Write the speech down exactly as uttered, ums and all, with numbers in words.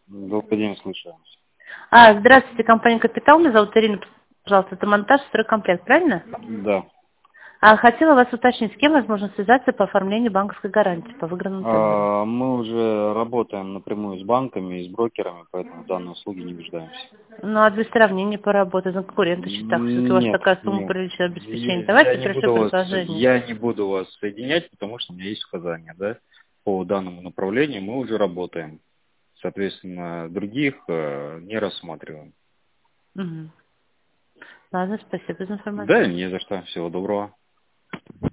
Добрый день, слушаю. А, здравствуйте, компания «Капитал». Меня зовут Ирина. Пожалуйста, это монтаж, стройкомплект, правильно? Да. А, хотела вас уточнить, с кем возможно связаться по оформлению банковской гарантии по выигранному тендеру? А, мы уже работаем напрямую с банками и с брокерами, поэтому данные услуги не нуждаемся. Ну, а для сравнения поработать на конкурентных счетах. Все-таки у вас Нет, такая сумма нет. приличного обеспечения. Я, я Давайте не пришлю буду вас, предложение. я не буду вас соединять, потому что у меня есть указания, да, по данному направлению. Мы уже работаем. Соответственно, других э, не рассматриваем. Угу. Ладно, спасибо за Да, информацию. не за что. Всего доброго.